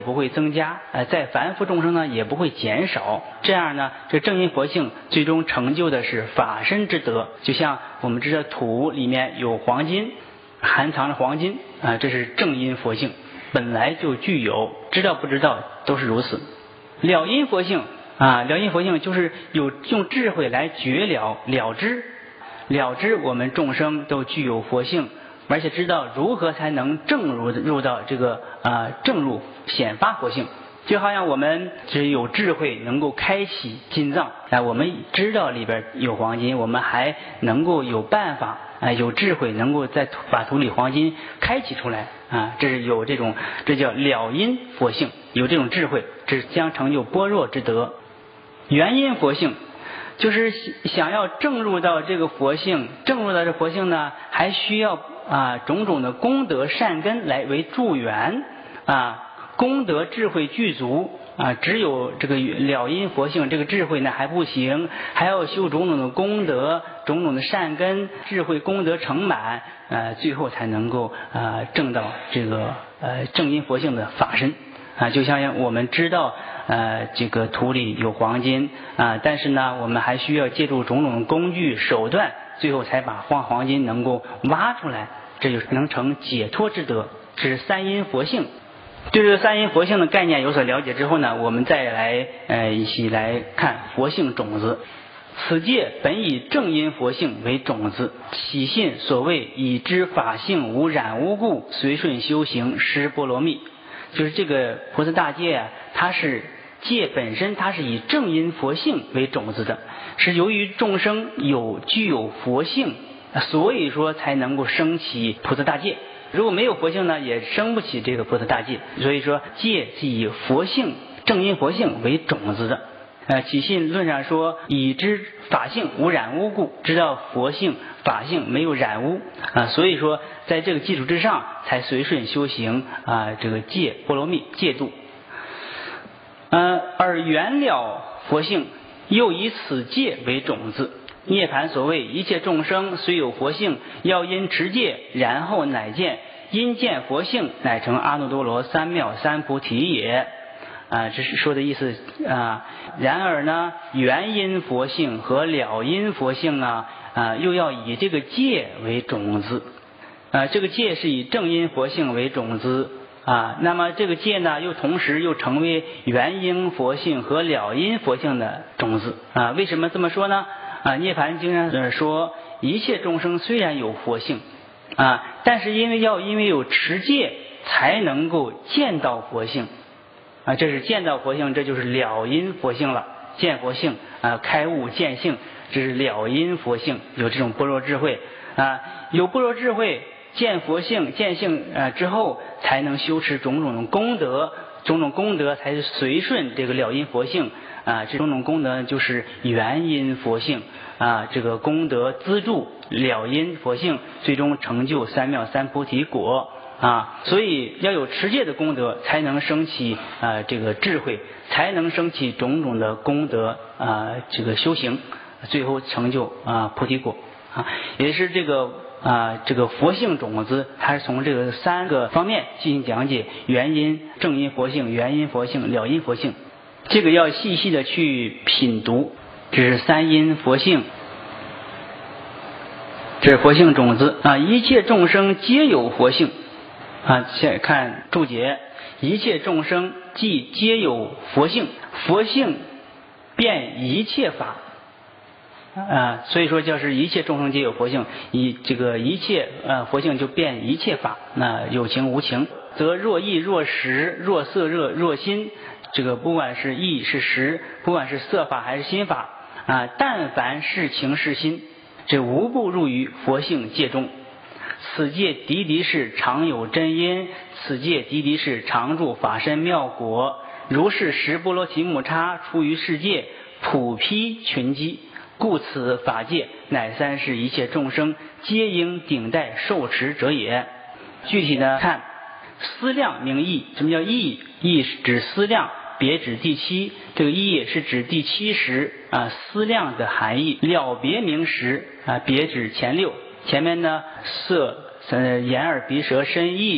不会增加，在凡夫众生呢也不会减少。这样呢，这正因佛性最终成就的是法身之德。就像我们知道土里面有黄金，含藏着黄金这是正因佛性，本来就具有，知道不知道都是如此。了因佛性了因佛性就是用智慧来觉了知我们众生都具有佛性，而且知道如何才能正入到这个正入显发佛性。就好像我们只有智慧能够开启金藏我们知道里边有黄金，我们还能够有办法有智慧能够再把土里黄金开启出来这是有这种，这叫了因佛性，有这种智慧，这将成就般若之德。原因佛性就是想要正入到这个佛性，正入到这佛性呢，还需要种种的功德善根来为助缘功德智慧具足只有这个了因佛性这个智慧呢还不行，还要修种种的功德，种种的善根，智慧功德成满最后才能够证到这个正因佛性的法身就像我们知道这个土里有黄金但是呢我们还需要借助种种工具手段，最后才把黄金能够挖出来，这就能成解脱之德，这是三因佛性。对这个三因佛性的概念有所了解之后呢，我们再来一起来看佛性种子。此界本以正因佛性为种子，起信所谓以知法性无染污故，随顺修行施波罗蜜。就是这个菩萨大戒它是戒本身，它是以正因佛性为种子的，是由于众生具有佛性，所以说才能够升起菩萨大戒。如果没有佛性呢，也生不起这个菩萨大戒。所以说戒是以佛性正因佛性为种子的。起信论上说以知法性无染污故，知道佛性法性没有染污所以说在这个基础之上才随顺修行这个戒波罗蜜戒度而圆了佛性又以此戒为种子。涅槃所谓一切众生虽有佛性，要因持戒，然后乃见，因见佛性，乃成阿耨多罗三藐三菩提也这是说的意思然而呢，原因佛性和了因佛性又要以这个戒为种子这个戒是以正因佛性为种子那么这个戒呢，又同时又成为原因佛性和了因佛性的种子为什么这么说呢涅槃经上说一切众生虽然有佛性但是因为有持戒才能够见到佛性这是见到佛性，这就是了因佛性了。见佛性开悟见性，这是了因佛性，有这种般若智慧有般若智慧见佛性见性之后，才能修持种种的功德，种种功德才是随顺这个了因佛性这种种功德就是原因佛性这个功德资助了因佛性，最终成就三藐三菩提果所以要有持戒的功德，才能升起这个智慧，才能升起种种的功德这个修行，最后成就菩提果也是这个佛性种子，它是从这个三个方面进行讲解：原因、正因佛性、原因佛性、了因佛性。这个要细细的去品读，这是三因佛性，这是佛性种子一切众生皆有佛性先看注解，一切众生即皆有佛性，佛性遍一切法所以说就是一切众生皆有佛性，这个一切佛性就遍一切法有情无情，则若意若识若色若心，这个不管是意是识，不管是色法还是心法但凡是情是心，这无不入于佛性界中。此界的的是常有真因，此界的的是常住法身妙果，如是十波罗提木叉出于世界，普披群机，故此法界乃三世一切众生皆应顶戴受持者也。具体的看，思量名义。什么叫义？义是指思量，别指第七，这个义是指第七识思量的含义。了别名识别指前六，前面呢色眼耳鼻舌身意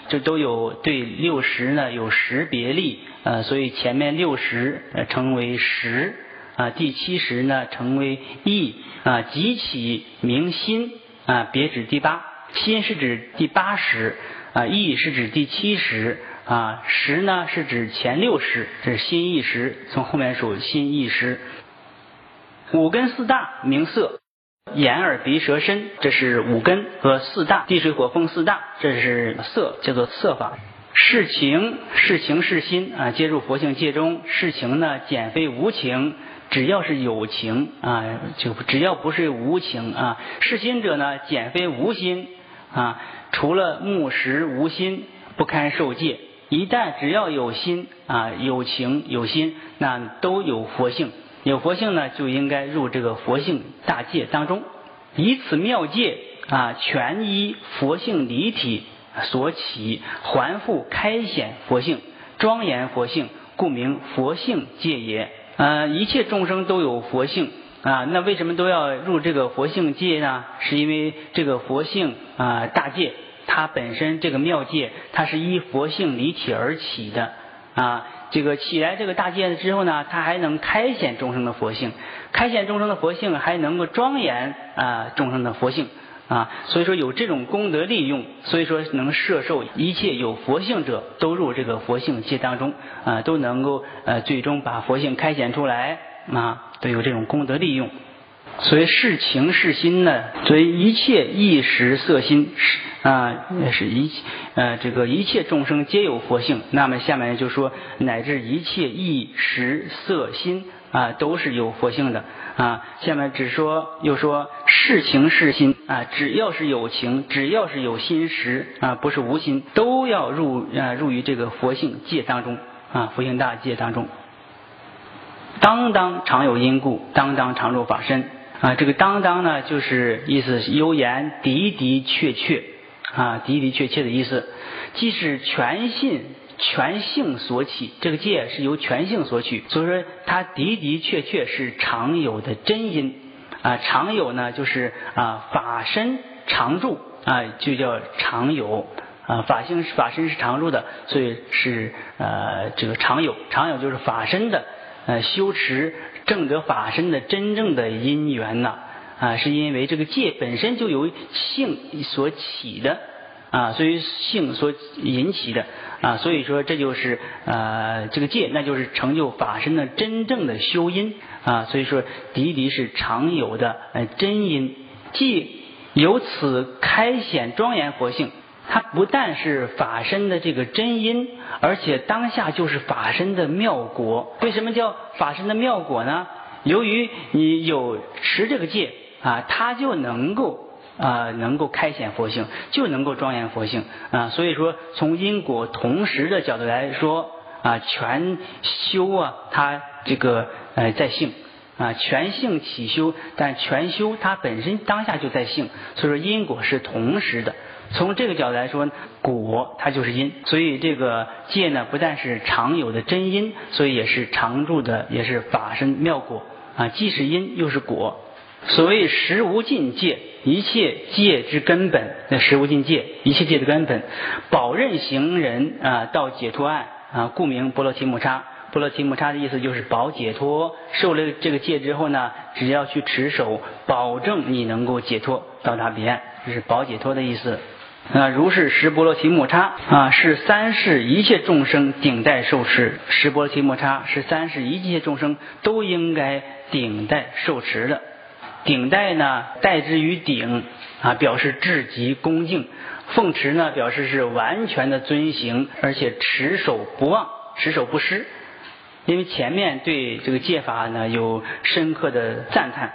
这都有对60呢有识别力，所以前面60称为识，第70呢称为意，即起名心，别指第8，心是指第80，意是指第70，识呢是指前60，这是心意识，从后面数心意识。五根四大名色。眼耳鼻舌身，这是五根和四大，地水火风四大，这是色，叫做色法。是情是心，接入佛性界中。是情呢，简非无情，只要是有情就只要不是无情是心者呢，简非无心除了目识无心，不堪受戒。一旦只要有心有情有心，那都有佛性。有佛性呢，就应该入这个佛性大戒当中。以此妙戒全依佛性离体所起，还复开显佛性，庄严佛性，故名佛性戒也。一切众生都有佛性那为什么都要入这个佛性戒呢？是因为这个佛性大戒，它本身这个妙戒，它是依佛性离体而起的这个起来这个大戒之后呢，它还能开显众生的佛性，开显众生的佛性，还能够庄严众生的佛性所以说有这种功德利用，所以说能摄受一切有佛性者都入这个佛性戒当中都能够最终把佛性开显出来都有这种功德利用。所以是情是心呢，所以一切意识色心是这个一切众生皆有佛性。那么下面就说乃至一切意识色心都是有佛性的下面又说是情是心只要是有情，只要是有心识不是无心，都要入于这个佛性戒当中佛性大戒当中。当当常有因故，当当常入法身这个当当呢，就是意思悠言的的确确的的确确的意思。即是全性所起，这个戒是由全性所取，所以说它的的确确是常有的真因常有呢就是法身常住就叫常有法身是常住的，所以是这个常有就是法身的修持证得法身的真正的因缘是因为这个戒本身就由性所起的所以性所引起的所以说这就是这个戒，那就是成就法身的真正的修因所以说的的是常有的真因，即由此开显庄严佛性。它不但是法身的这个真因，而且当下就是法身的妙果。为什么叫法身的妙果呢？由于你有持这个戒它就能够开显佛性，就能够庄严佛性所以说从因果同时的角度来说全修它这个在性全性起修，但全修它本身当下就在性，所以说因果是同时的。从这个角度来说，果它就是因，所以这个戒呢不但是常有的真因，所以也是常住的，也是法身妙果既是因又是果。所谓实无尽戒，一切戒之根本，实无尽戒，一切戒的根本，保任行人到解脱岸故名波罗提木叉。波罗提木叉的意思就是保解脱，受了这个戒之后呢，只要去持守，保证你能够解脱到达彼岸，这是保解脱的意思。如是十波罗提木叉是三世一切众生顶戴受持，十波罗提木叉是三世一切众生都应该顶戴受持的。顶戴呢，戴之于顶表示至极恭敬；奉持呢，表示是完全的遵行，而且持守不忘，持守不失。因为前面对这个戒法呢有深刻的赞叹，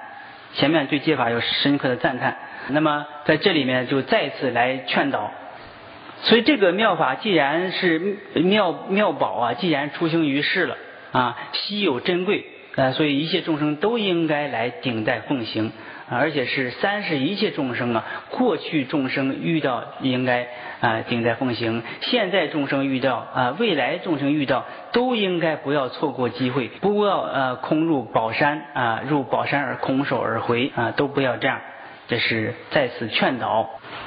那么在这里面就再次来劝导。所以这个妙法既然是妙宝既然出行于世了稀有珍贵所以一切众生都应该来顶戴奉行而且是三世一切众生过去众生遇到应该顶戴奉行，现在众生遇到未来众生遇到都应该不要错过机会，不要空入宝山入宝山而空手而回都不要这样，这是在此劝导。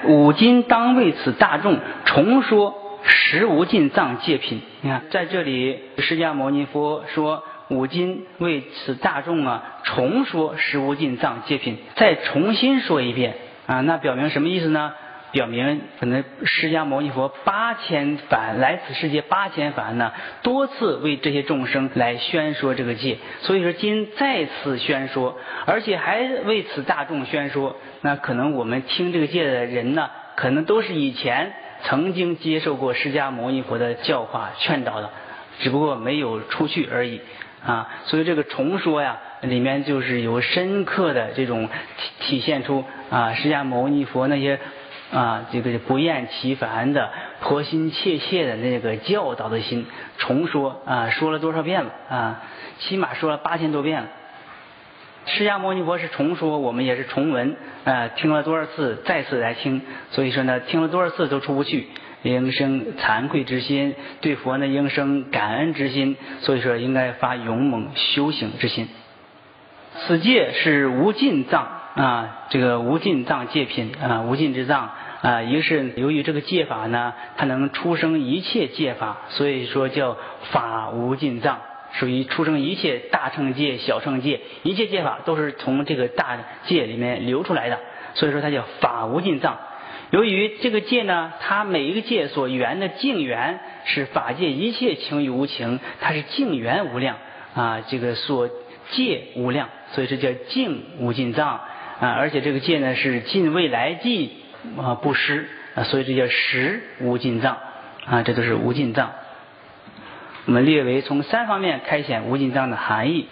五金当为此大众重说实无尽藏戒品。你看在这里释迦牟尼佛说五金为此大众重说实无尽藏戒品，再重新说一遍那表明什么意思呢？表明可能释迦牟尼佛8000返来此世界8000返呢，多次为这些众生来宣说这个戒，所以说今再次宣说，而且还为此大众宣说。那可能我们听这个戒的人呢，可能都是以前曾经接受过释迦牟尼佛的教化劝导的，只不过没有出去而已所以这个重说呀，里面就是有深刻的这种体现出释迦牟尼佛那些这个不厌其烦的迫心切切的那个教导的心。重说说了多少遍了起码说了8000多遍了。释迦牟尼佛是重说，我们也是重闻听了多少次再次来听，所以说呢听了多少次都出不去，应生惭愧之心，对佛呢应生感恩之心，所以说应该发勇猛修行之心。此戒是无尽藏这个无尽藏戒品无尽之藏一个是由于这个戒法呢，它能出生一切戒法，所以说叫法无尽藏，属于出生一切大乘戒、小乘戒，一切戒法都是从这个大戒里面流出来的，所以说它叫法无尽藏。由于这个戒呢，它每一个戒所缘的境缘是法界一切情与无情，它是境缘无量这个所戒无量，所以这叫境无尽藏而且这个戒呢是尽未来际不失所以这叫实无尽藏这都是无尽藏。我们略为从3方面开显无尽藏的含义。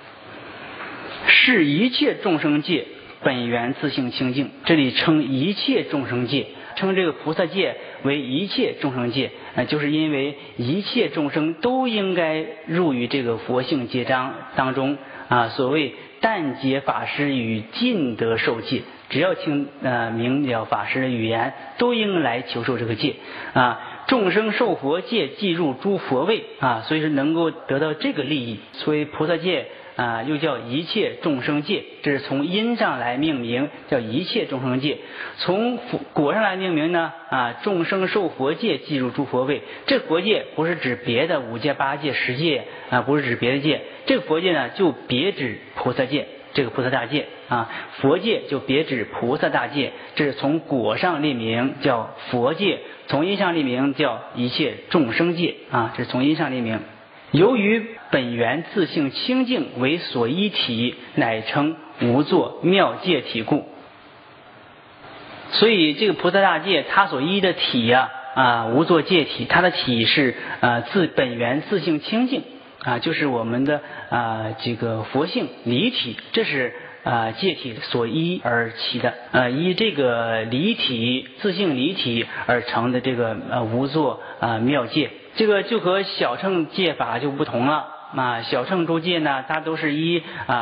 是一切众生戒本源自性清净，这里称一切众生戒，称这个菩萨戒为一切众生戒就是因为一切众生都应该入于这个佛性戒章当中所谓但解法师与尽得受戒，只要听明了法师的语言，都应来求受这个戒众生受佛戒即入诸佛位所以说能够得到这个利益。所以菩萨戒又叫一切众生戒，这是从因上来命名，叫一切众生戒。从果上来命名呢众生受佛戒即入诸佛位。这佛戒不是指别的5戒、8戒、10戒不是指别的戒，这个佛戒呢就别指菩萨戒，这个菩萨大戒佛戒就别指菩萨大戒，这是从果上立名叫佛戒，从因上立名叫一切众生戒这是从因上立名。由于本源自性清净为所依体，乃称无作妙戒体故。所以这个菩萨大戒它所依的体无作戒体，它的体是自本源自性清净就是我们的这个佛性离体，这是戒体所依而起的依这个离体自性离体而成的这个无作妙戒。这个就和小乘戒法就不同了小乘诸戒呢，它都是依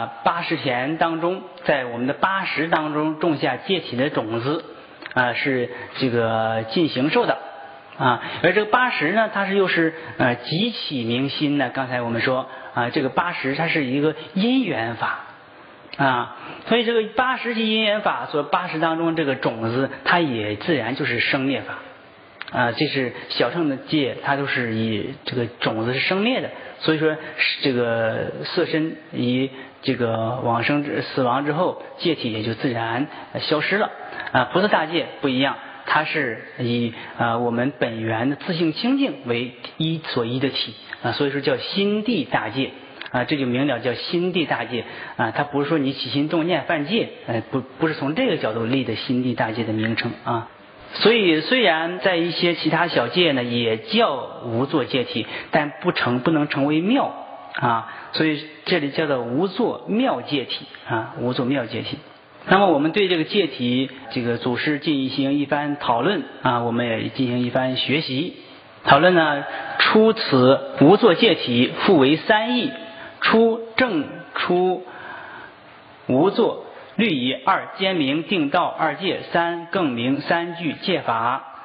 80田当中，在我们的80当中种下戒体的种子是这个进行受的而这个80呢，它是又是即起明心呢。刚才我们说这个80它是一个因缘法所以这个80即因缘法所80当中这个种子，它也自然就是生灭法这是小乘的戒，它都是以这个种子是生灭的，所以说这个色身以这个往生死亡之后，戒体也就自然消失了菩萨大戒不一样，它是以我们本源的自性清净为所依的体所以说叫心地大戒这就明了叫心地大戒它不是说你起心动念犯戒不是从这个角度立的心地大戒的名称所以虽然在一些其他小戒呢也叫无作戒体，但不能成为妙所以这里叫做无作妙戒体无作妙戒体。那么我们对这个戒体这个祖师进行一番讨论我们也进行一番学习讨论呢。出此无作戒体复为3义，出正出无作，律以2兼明定道2戒，3更明3句戒法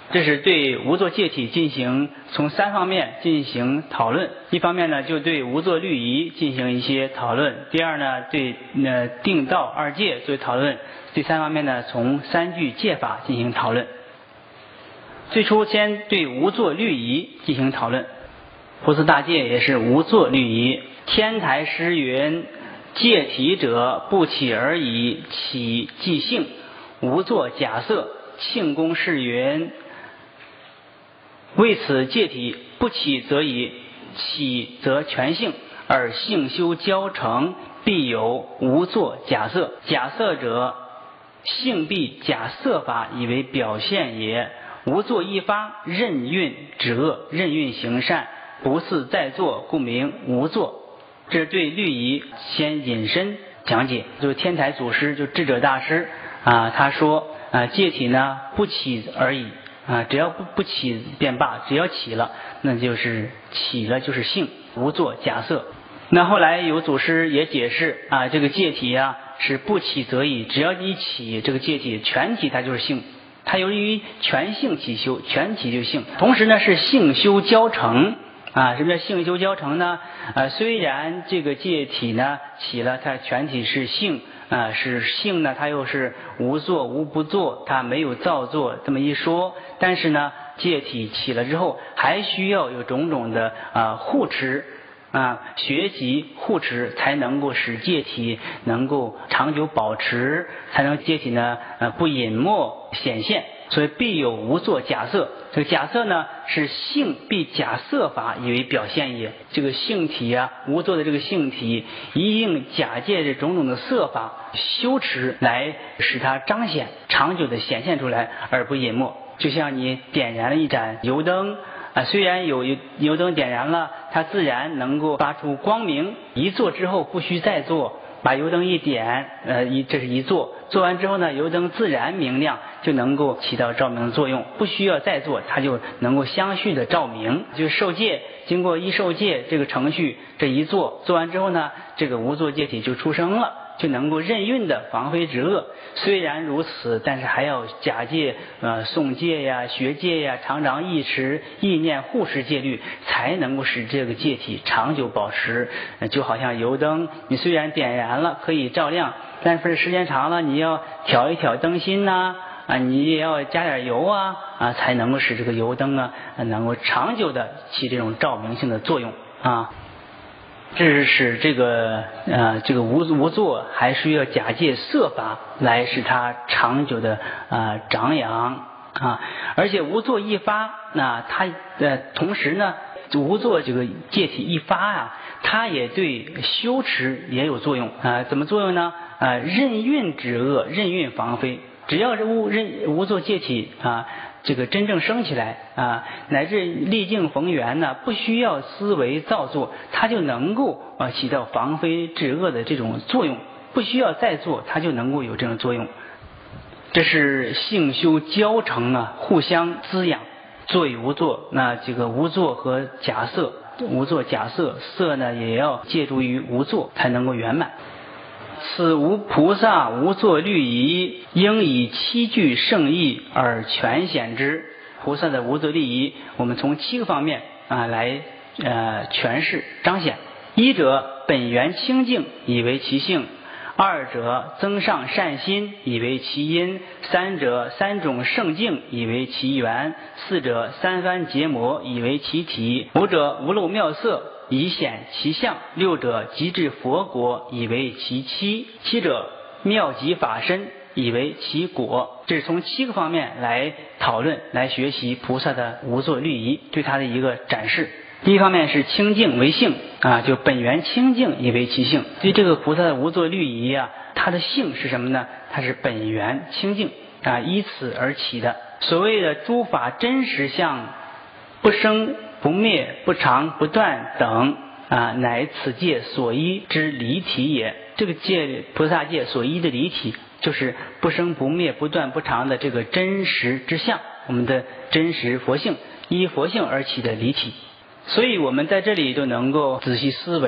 这是对无作戒体进行从3方面进行讨论。一方面呢，就对无作律仪进行一些讨论；第二呢，对定道2戒做讨论；第3方面呢，从3句戒法进行讨论。最初先对无作律仪进行讨论。菩萨大戒也是无作律仪。天台诗云：戒体者，不起而已，起即性，无作假色。庆公示云：为此戒体，不起则已，起则全性，而性修交成，必有无作假色。假色者，性必假色法以为表现也。无作一发，任运止恶，任运行善，不似在作，故名无作。这是对律仪先引申讲解。就是天台祖师，就智者大师他说戒体呢不起而已只要不起便罢，只要起了，那就是起了就是性，无作假色。那后来有祖师也解释这个戒体是不起则已，只要一起这个戒体全体它就是性，它由于全性起修，全体就性。同时呢是性修交成什么叫性修交成呢？虽然这个戒体呢起了，它全体是性是性呢，它又是无作无不作，它没有造作这么一说。但是呢，戒体起了之后，还需要有种种的护持学习护持，才能够使戒体能够长久保持，才能戒体呢不隐没显现。所以必有无作假色。这个假色呢是性必假色法以为表现也。这个性体无作的这个性体，一应假借这种种的色法修持来使它彰显，长久的显现出来而不隐没。就像你点燃了一盏油灯虽然有油灯点燃了，它自然能够发出光明，一做之后不需再做，把油灯一点这是一做，做完之后呢，油灯自然明亮，就能够起到照明的作用，不需要再做，它就能够相续的照明。就是受戒，经过一受戒这个程序，这一做完之后呢，这个无作戒体就出生了，就能够任运的防非止恶。虽然如此，但是还要假借诵戒学戒常常忆持意念护持戒律，才能够使这个戒体长久保持。就好像油灯，你虽然点燃了可以照亮，但是时间长了，你要挑一挑灯芯你也要加点油才能够使这个油灯能够长久的起这种照明性的作用这是使这个无作还需要假借色法来使它长久的长养而且无作一发它同时呢无作这个戒体一发它也对修持也有作用怎么作用呢？任运止恶，任运防非。只要是无作戒体这个真正升起来乃至历境逢缘不需要思维造作，它就能够起到防非止恶的这种作用，不需要再做，它就能够有这种作用。这是性修交成互相滋养。作与无作，那这个无作和假色，无作假色，色呢也要借助于无作才能够圆满。此无菩萨无作律仪，应以7句圣义而全显之。菩萨的无作律仪，我们从7个方面来诠释彰显。一者，本源清净，以为其性；二者，增上善心，以为其因；三者，3种圣境，以为其源；四者，3番结魔，以为其体；五者，无漏妙色，以显其相；六者，极致佛国，以为其期；七者，妙极法身，以为其果。这是从7个方面来讨论，来学习菩萨的无作律仪，对他的一个展示。第一方面是清净为性就本源清净以为其性。对这个菩萨的无作律仪它的性是什么呢？它是本源清净依此而起的。所谓的诸法真实相，不生不灭，不长不断等乃此界所依之离体也。这个界菩萨界所依的离体，就是不生不灭不断不长的这个真实之相，我们的真实佛性，依佛性而起的离体。所以我们在这里就能够仔细思维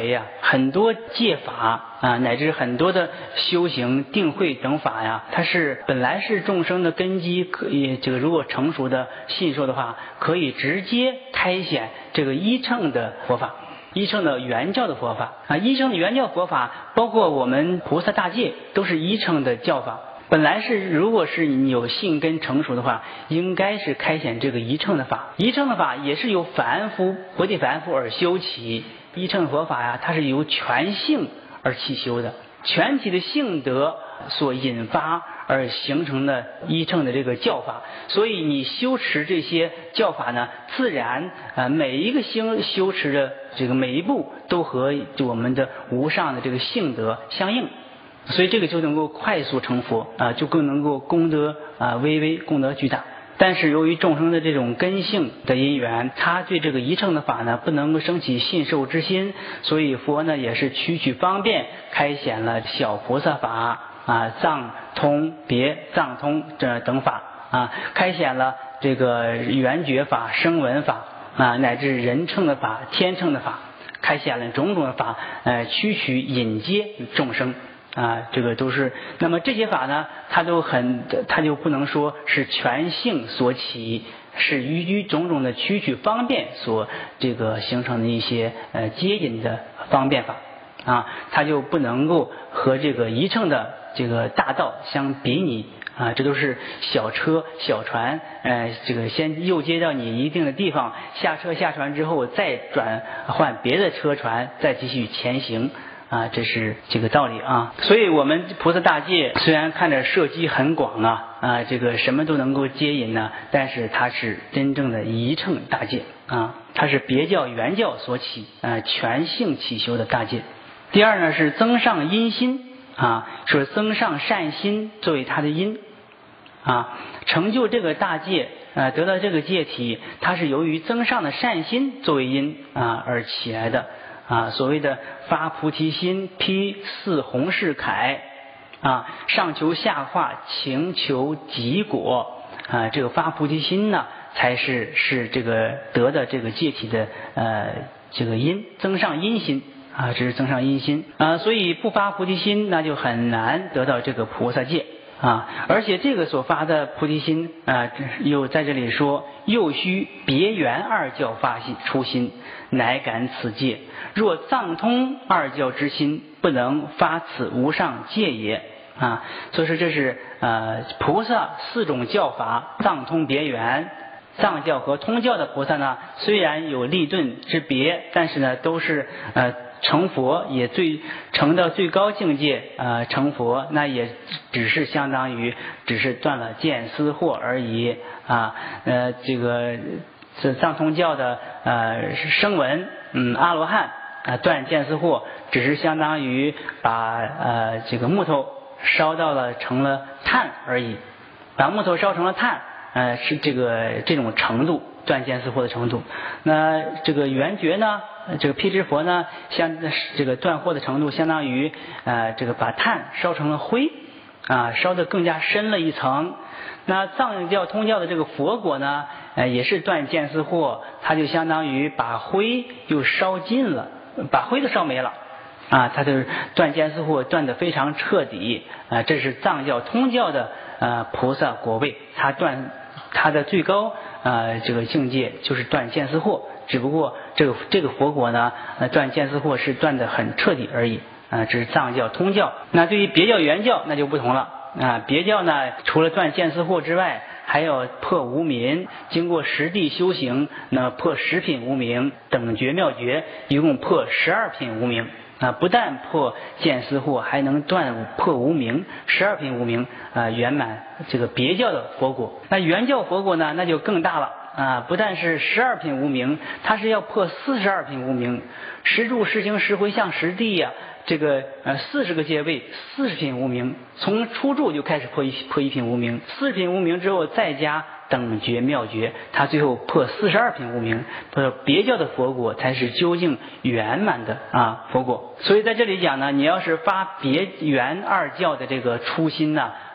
很多戒法啊，乃至很多的修行定慧等法呀，它是本来是众生的根基，可以这个如果成熟的信受的话，可以直接开显这个一乘的佛法，一乘的原教的佛法啊，一乘的原教佛法，包括我们菩萨大戒都是一乘的教法。本来是，如果是你有信根成熟的话，应该是开显这个一乘的法。一乘的法也是由凡夫薄地凡夫而修起。一乘佛法呀，它是由全性而起修的，全体的性德所引发而形成的一乘的这个教法。所以你修持这些教法呢，自然每一个修持的这个每一步都和我们的无上的这个性德相应。所以这个就能够快速成佛啊，就更能够功德微微，功德巨大。但是由于众生的这种根性的因缘，他对这个一乘的法呢不能够升起信受之心，所以佛呢也是取方便开显了小菩萨法啊、藏通别藏通这等法啊，开显了这个圆觉法、声闻法啊，乃至人乘的法、天乘的法，开显了种种的法，取引接众生。啊，这个都是。那么这些法呢，它就不能说是全性所起，是于种种的取方便所这个形成的一些接引的方便法啊，它就不能够和这个一乘的这个大道相比拟啊。这都是小车小船，这个先诱接到你一定的地方，下车下船之后再转换别的车船，再继续前行。啊，这是这个道理啊。所以我们菩萨大戒虽然看着涉及很广啊，这个什么都能够接引呢，但是它是真正的一乘大戒啊，它是别教原教所起全性起修的大戒。第二呢是增上因心啊，说增上善心作为它的因啊，成就这个大戒得到这个戒体，它是由于增上的善心作为因而起来的。啊，所谓的发菩提心，披四弘誓铠啊，上求下化，情求极果啊，这个发菩提心呢，才是这个得的这个戒体的这个因，增上因心啊，这是增上因心啊，所以不发菩提心，那就很难得到这个菩萨戒啊，而且这个所发的菩提心又在这里说，又须别圆二教发心初心，乃感此戒。若藏通二教之心，不能发此无上戒也啊。所以说这是菩萨四种教法，藏通别圆。藏教和通教的菩萨呢，虽然有立顿之别，但是呢都是成佛，也成到最高境界成佛，那也只是相当于只是断了见思惑而已啊。这个藏通教的声闻阿罗汉断见思惑，只是相当于把这个木头烧到了成了炭而已，把木头烧成了炭是这种程度，断见思惑的程度。那这个圆觉呢，这个辟支佛呢，像这个断惑的程度，相当于这个把炭烧成了灰烧得更加深了一层。那藏教通教的这个佛果呢，也是断见思惑，它就相当于把灰又烧尽了，把灰都烧没了它就是断见思惑断得非常彻底这是藏教通教的菩萨果位，它的最高这个境界就是断见思惑，只不过这个佛果呢断见思惑是断得很彻底而已这是藏教通教。那对于别教原教那就不同了别教呢除了断见思惑之外，还要破无明，经过实地修行，那破10品无明，等觉妙觉，一共破12品无明不但破见思惑，还能破无明，12品无明圆满这个别教的佛果。那原教佛果呢，那就更大了不但是12品无明，它是要破42品无明，十住十行十回向十地这个40个阶位，40品无明，从初住就开始破一品无明，40品无明之后再加等觉妙觉，它最后破42品无明，别教的佛果才是究竟圆满的佛果。所以在这里讲呢，你要是发别圆二教的这个初心呢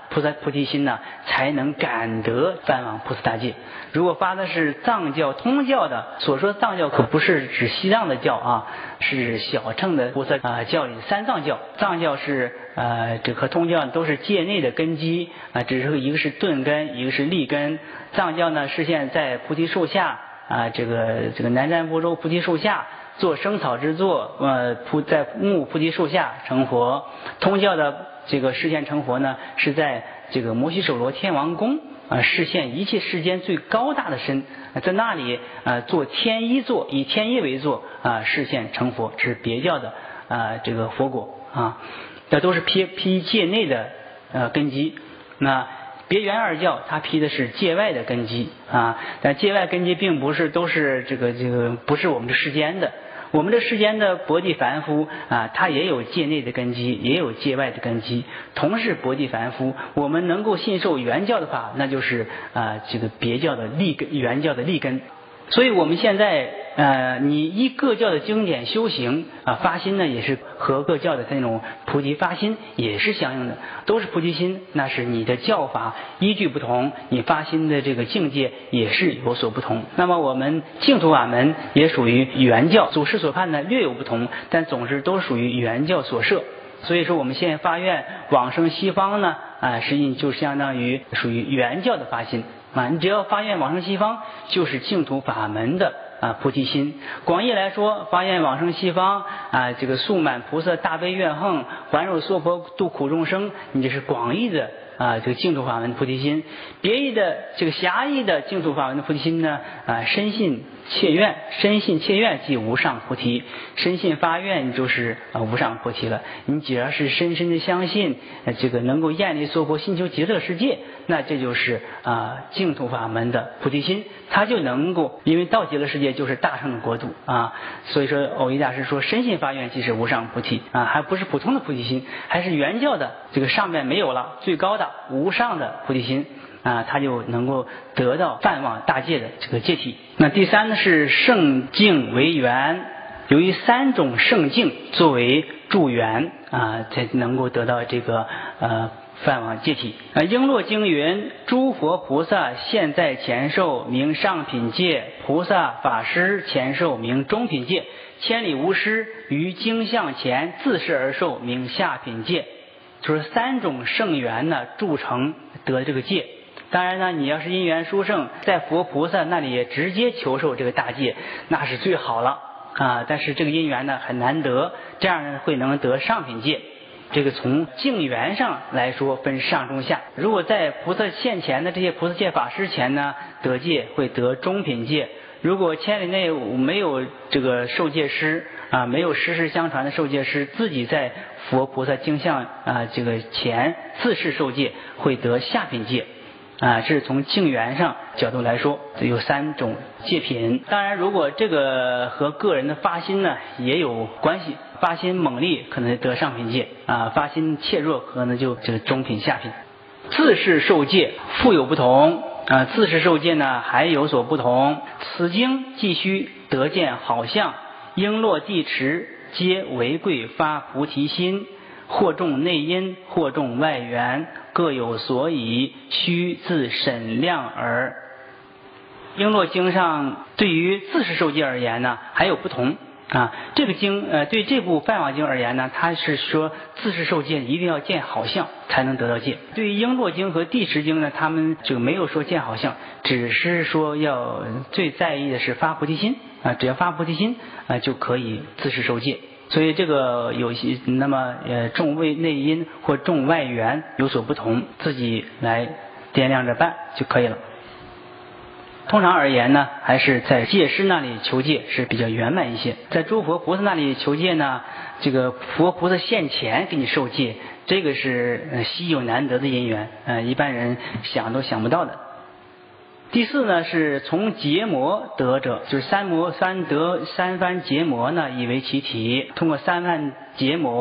菩萨菩提心呢，才能感得梵网菩萨大戒。如果发的是藏教通教的，所说藏教可不是指西藏的教啊，是指小乘的菩萨教里三藏教。藏教是这和通教都是戒内的根基只是一个是顿根，一个是利根。藏教呢，是现在菩提树下这个南瞻部洲菩提树下做生草之作，在木菩提树下成佛。通教的这个示现成佛呢，是在这个摩须首罗天王宫示现一切世间最高大的身，在那里做天一座，以天一为座示现成佛，这是别教的这个佛果这都是批戒内的根基。那别圆二教它批的是界外的根基但界外根基并不是都是这个不是我们这世间的。我们这世间的薄地凡夫他也有界内的根基，也有界外的根基，同是薄地凡夫。我们能够信受原教的法，那就是这个别教的利根，原教的利根。所以我们现在你依各教的经典修行发心呢，也是和各教的那种菩提发心也是相应的，都是菩提心，那是你的教法依据不同，你发心的这个境界也是有所不同。那么我们净土法门也属于原教，祖师所判呢略有不同，但总之都属于原教所摄。所以说我们现在发愿往生西方呢实际就相当于属于原教的发心你只要发愿往生西方，就是净土法门的菩提心。广义来说，发愿往生西方这个速满菩萨大悲愿横，还肉娑婆度苦众生，你这是广义的这个净土法门的菩提心。别义的这个狭义的净土法门的菩提心呢深信切愿，深信切愿即无上菩提，深信发愿就是无上菩提了。你只要是深深的相信这个能够厌离娑婆心求极乐世界，那这就是净土法门的菩提心，它就能够，因为到极乐世界就是大乘的国度所以说藕益大师说深信发愿即是无上菩提还不是普通的菩提心，还是原教的这个上面没有了最高的无上的菩提心他就能够得到梵网大戒的这个戒体。那第三呢是圣境为缘，由于三种圣境作为助缘才能够得到这个梵网戒体。璎珞经云：诸佛菩萨现在前受名上品戒，菩萨法师前受名中品戒，千里无师于经相前自是而受名下品戒。就是三种圣缘呢铸成得这个戒。当然呢，你要是因缘殊胜，在佛菩萨那里直接求受这个大戒，那是最好了但是这个因缘呢很难得，这样呢会能得上品戒。这个从境缘上来说分上中下，如果在菩萨现前的这些菩萨戒法师前呢得戒，会得中品戒。如果千里内没有这个受戒师没有世世相传的受戒师，自己在佛菩萨经相这个前自是受戒，会得下品戒这是从境缘上角度来说，有三种戒品。当然如果这个和个人的发心呢也有关系，发心猛烈可能得上品戒发心怯弱可能就这个中品下品。自是受戒复有不同自是受戒呢还有所不同。此经既须得见好相，璎珞地持皆为贵发菩提心，或重内因，或重外缘，各有所以，须自审量耳。璎珞经上对于自是受戒而言呢还有不同这个经对这部梵网经而言呢，它是说自是受戒一定要见好相才能得到戒。对于璎珞经和地持经呢，他们就没有说见好相，只是说要最在意的是发菩提心只要发菩提心就可以自是受戒。所以这个有些那么重内因或重外缘有所不同，自己来掂量着办就可以了。通常而言呢，还是在戒师那里求戒是比较圆满一些。在诸佛菩萨那里求戒呢，这个佛菩萨现前给你受戒，这个是稀有难得的因缘一般人想都想不到的。第四呢是从结魔得者，就是三番结魔呢以为其体，通过三番结魔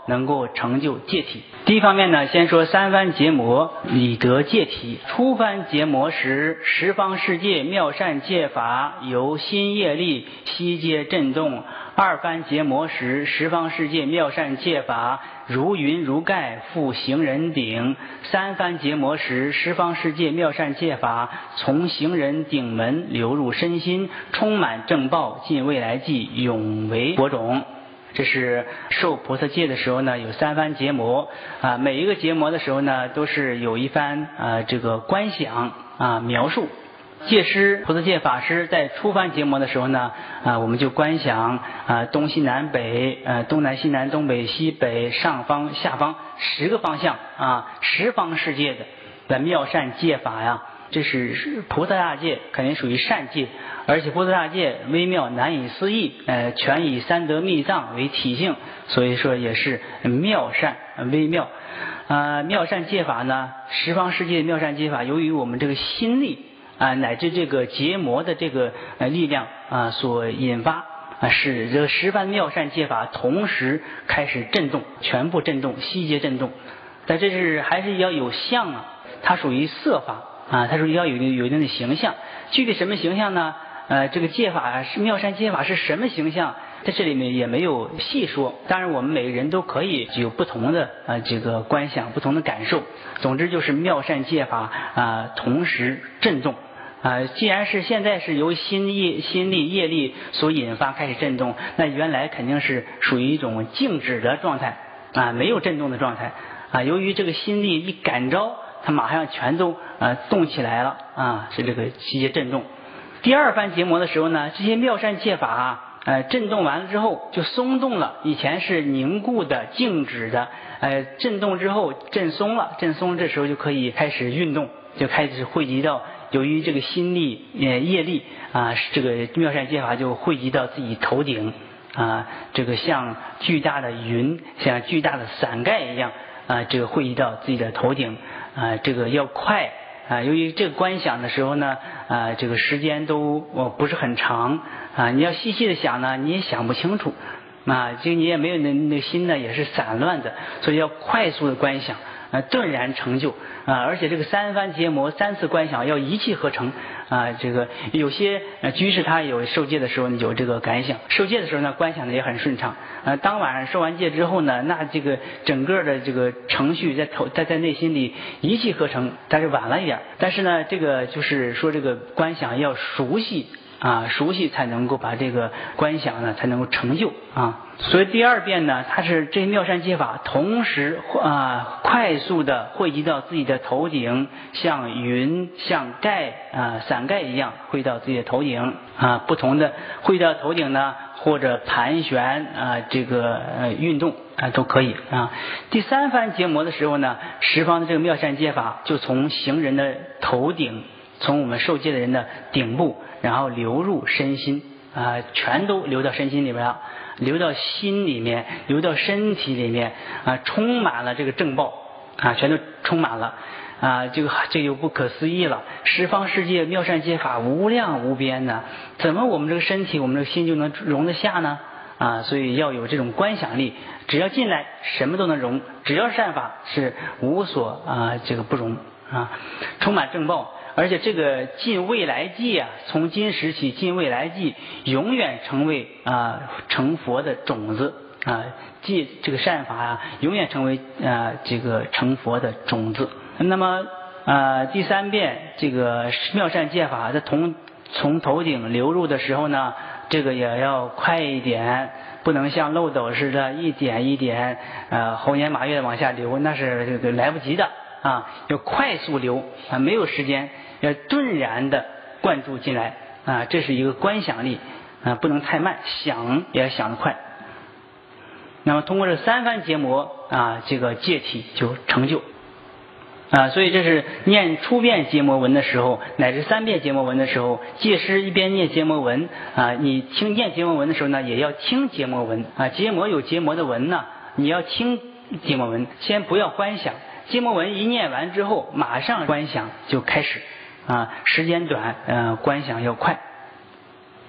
能够成就戒体。第一方面呢，先说三番结魔以得戒体。初番结魔时，十方世界妙善戒法由心业力悉皆震动。二番结魔时，十方世界妙善戒法如云如盖覆行人顶。三番结魔时，十方世界妙善戒法从行人顶门流入身心，充满正报，尽未来际，永为佛种。这是受菩萨戒的时候呢，有三番结魔啊，每一个结魔的时候呢，都是有一番这个观想描述。戒师菩萨戒法师在初番结魔的时候呢，我们就观想东西南北东南西南东北西北上方下方10个方向十方世界的妙善戒法呀。这是菩萨大戒，肯定属于善戒，而且菩萨大戒微妙难以思议，全以三德密藏为体性，所以说也是妙善微妙。妙善戒法呢，十方世界妙善戒法，由于我们这个心力乃至这个结魔的这个力量所引发，使这个十番妙善戒法同时开始震动，全部震动，悉皆震动。但这是还是要有相它属于色法。它说要有一定的形象，具体什么形象呢？这个戒法是妙善戒法是什么形象，在这里面也没有细说。当然，我们每个人都可以有不同的这个观想，不同的感受。总之就是妙善戒法同时震动。既然是现在是由心力业力所引发开始震动，那原来肯定是属于一种静止的状态没有震动的状态由于这个心力一感召，它马上全都动起来了是这个悉皆震动。第二番结魔的时候呢，这些妙善戒法震动完了之后就松动了，以前是凝固的静止的震动之后震松了，震松这时候就可以开始运动，就开始汇集到由于这个心力业力这个妙善戒法就汇集到自己头顶这个像巨大的云，像巨大的伞盖一样这个汇集到自己的头顶这个要快由于这个观想的时候呢这个时间都不是很长你要细细的想呢，你也想不清楚就你也没有那心呢也是散乱的，所以要快速的观想顿然成就而且这个三番结魔3次观想要一气呵成这个有些居士他有受戒的时候有这个感想，受戒的时候呢观想的也很顺畅当晚上受完戒之后呢，那这个整个的这个程序在内心里一气呵成，但是晚了一点，但是呢这个就是说这个观想要熟悉熟悉才能够把这个观想呢才能够成就所以第二遍呢，它是这些妙善戒法同时快速的汇集到自己的头顶，像云像盖伞盖一样汇到自己的头顶不同的汇到头顶呢，或者盘旋这个运动都可以第三番结魔的时候呢，十方的这个妙善戒法就从行人的头顶，从我们受戒的人的顶部，然后流入身心全都流到身心里面了，流到心里面，流到身体里面充满了这个正报全都充满了这就不可思议了。十方世界妙善戒法无量无边呢，怎么我们这个身体我们这个心就能容得下呢所以要有这种观想力，只要进来什么都能容，只要善法是无所这个不容充满正报。而且这个尽未来际从今时起尽未来际永远成为成佛的种子即这个善法永远成为这个成佛的种子。那么第三遍这个妙善戒法它从头顶流入的时候呢，这个也要快一点，不能像漏斗似的一点一点猴年马月的往下流，那是这个来不及的要快速流没有时间，要顿然的灌注进来这是一个观想力不能太慢，想也要想得快。那么通过这三番结魔这个戒体就成就所以这是念初遍结魔文的时候，乃至3遍结魔文的时候，戒师一边念结魔文你听念结魔文的时候呢，也要听结魔文结魔有结魔的文呢，你要听结魔文，先不要观想。结魔文一念完之后，马上观想就开始时间短观想要快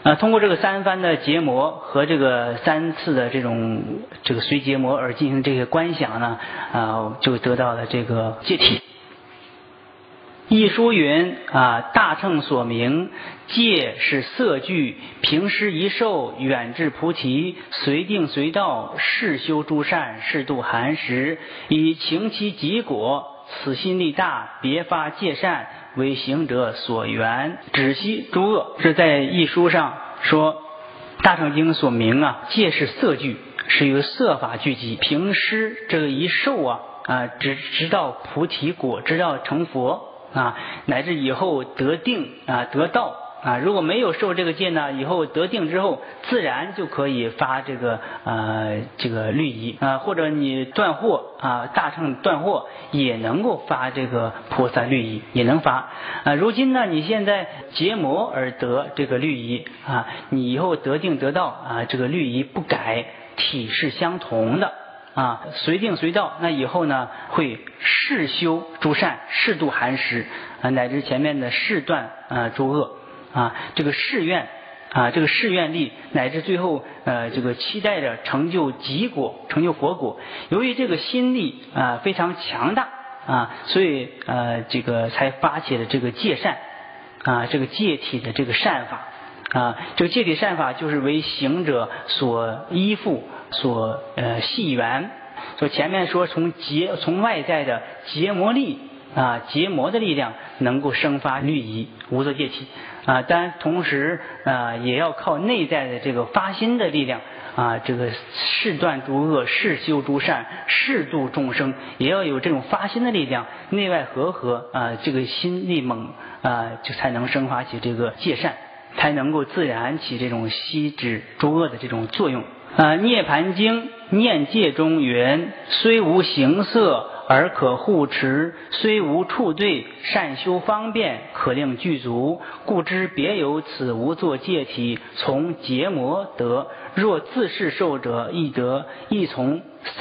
通过这个3番的结魔和这个3次的这个随结魔而进行这个观想呢，就得到了这个戒体。一书云大乘所明，戒是色具，平施一受，远至菩提，随定随道，是修诸善，是度寒食，以情其己果，此心力大，别发戒善，为行者所缘，止息诸恶。是在一书上说，大乘经所明戒是色具，是由色法聚集，平施这个一受直到菩提果，直到成佛乃至以后得定得道如果没有受这个戒呢，以后得定之后自然就可以发这个律仪或者你断惑大乘断惑也能够发这个菩萨律仪，也能发如今呢，你现在结魔而得这个律仪你以后得定得道这个律仪不改，体是相同的随定随道，那以后呢会誓修诸善，誓度寒食乃至前面的誓断诸恶这个誓愿这个誓愿力，乃至最后这个期待着成就极果，成就佛果。由于这个心力非常强大所以这个才发起了这个戒善这个戒体的这个善法这个戒体善法就是为行者所依附，所系缘。所以前面说从外在的结魔力结魔的力量能够生发律仪无作戒体当然同时也要靠内在的这个发心的力量这个誓断诸恶，誓修诸善，誓度众生，也要有这种发心的力量，内外合这个心力猛就才能生发起这个戒善，才能够自然起这种息止诸恶的这种作用涅盘经念戒中云，虽无形色而可护持，虽无处对，善修方便，可令具足，故知别有此无作戒体，从结魔得。若自是受者，亦得，亦从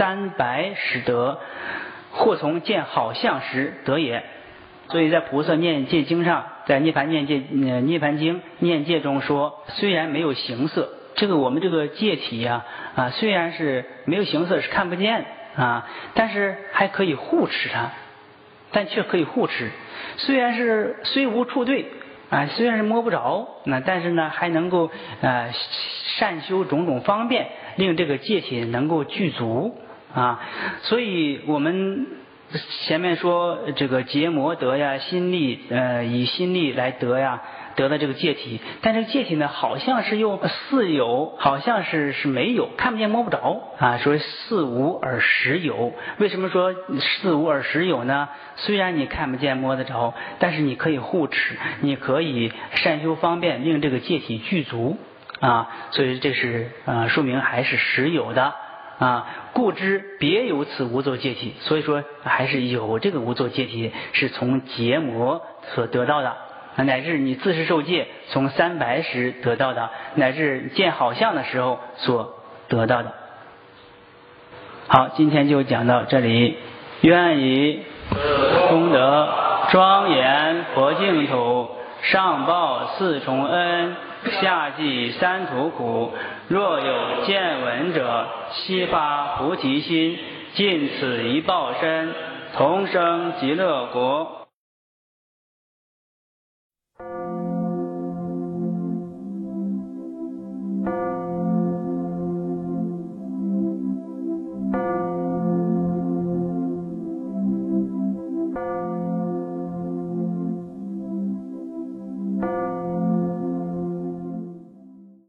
300时得，或从见好相时得也。所以在菩萨念戒经上，在涅盘经念戒中说，虽然没有形色，这个我们这个戒体虽然是没有形色，是看不见但是还可以护持它，但却可以护持。虽无处对虽然是摸不着但是呢还能够善修种种方便，令这个戒体能够具足所以我们前面说这个结魔得心力以心力来得了这个戒体，但这个戒体呢好像是又似有，好像是没有，看不见摸不着说似无而实有。为什么说似无而实有呢？虽然你看不见摸得着，但是你可以护持，你可以善修方便，令这个戒体具足所以这是说明还是实有的故知别有此无作戒体，所以说还是有这个无作戒体，是从结魔所得到的乃至你自是受戒从300时得到的，乃至见好相的时候所得到的。好，今天就讲到这里。愿以功德庄严佛净土，上报4重恩，下济3途苦。若有见闻者，悉发菩提心，尽此一报身，同生极乐国。